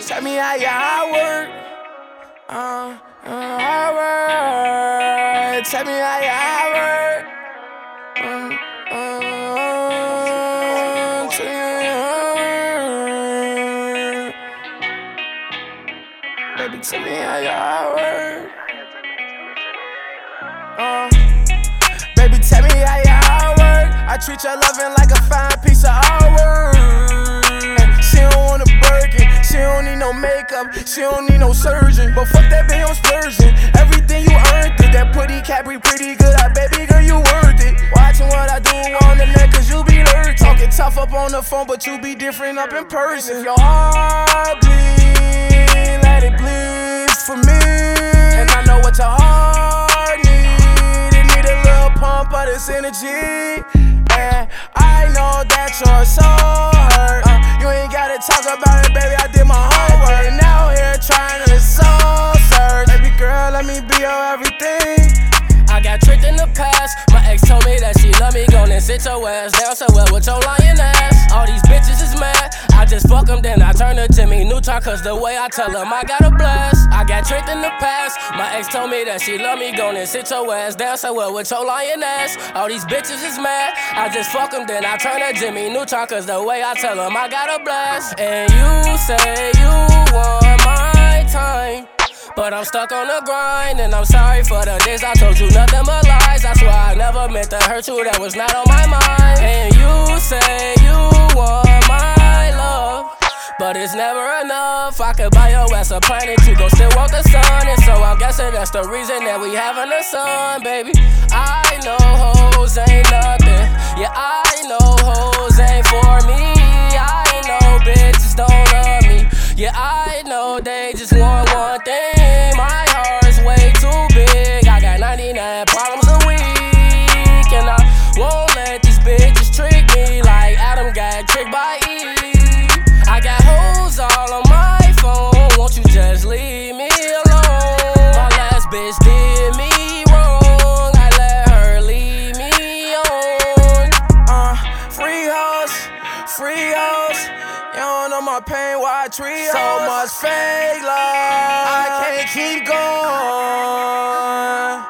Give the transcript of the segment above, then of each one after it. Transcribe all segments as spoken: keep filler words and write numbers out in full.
Tell me how your work. Uh, uh, how work. Tell me how your work. Uh, uh, tell me how your work. Baby, tell me how your work. Uh, baby, tell me how your work. I treat your loving like a fine piece of artwork. She don't want a Birkin, she don't need no makeup, she don't need no surgeon. But fuck that bitch, I'm splurging. Everything you earned it. That pretty Capri pretty good, I baby girl you worth it. Watching what I do on the net, cause you be lurk. Talking tough up on the phone, but you be different up in person. If your heart bleed, let it bleed for me. And I know what your heart need. It need a little pump of this energy. And I know that you're so hurt. uh, You ain't gotta talk about it, baby, I did my homework. And now here trying to soul search. Baby girl, let me be your everything. I got tricked in the past. My ex told me that she love me, gon' and sit your ass down somewhere with your lying ass. All these bitches is mad. I just fuck them, then I turn to Jimmy Neutron, cause the way I tell them I got a blast. I got tricked in the past. My ex told me that she love me, gon' and sit your ass down somewhere with your lying ass. All these bitches is mad. I just fuck them, then I turn to Jimmy Neutron, cause the way I tell them I got a blast. And you say you want my time, but I'm stuck on the grind, and I'm sorry for the days I told you nothing but lies. I swear I never meant to hurt you, that was not on my mind. And you say you want my love, but it's never enough. I could buy your ass a planet, you gon' still want the sun. And so I'm guessing that's the reason that we having a son, baby. I know hoes ain't nothing. Yeah, I know hoes ain't for me. I know bitches don't love me. Yeah, I know they just want one thing. My heart's way too big. I got ninety-nine problems a week, and I won't let these bitches trick me like Adam got tricked by Eve. I got hoes all on my phone. Won't you just leave me alone? My last bitch did me wrong. I let her leave me on. Uh, free hoes, free hoes. You don't know my pain, why I treat so much fake love. I can't keep going.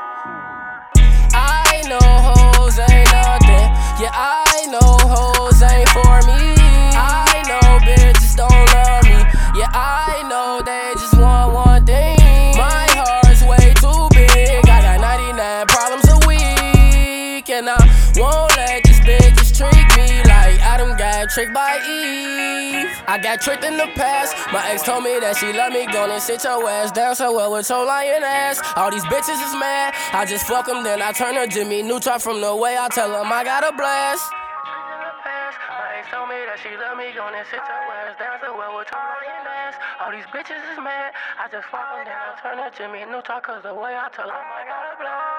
I know hoes ain't nothing. Yeah, I know hoes ain't for me. I know bitches don't love me. Yeah, I know they just want one thing. My heart's way too big. I got ninety-nine problems a week, and I won't let these bitches trick me like Adam got tricked by Eve. I got tricked in the past. My ex told me that she love me, gon' and sit your ass down somewhere with your lying ass. All these bitches is mad. I just fuck them, then I turn to Jimmy Neutron from the way I tell them I got a blast. My ex told me that she love me, gon' and sit your ass down somewhere with your lying ass. All these bitches is mad. I just fuck them, then I turn to Jimmy Neutron, cause the way I tell them I got a blast.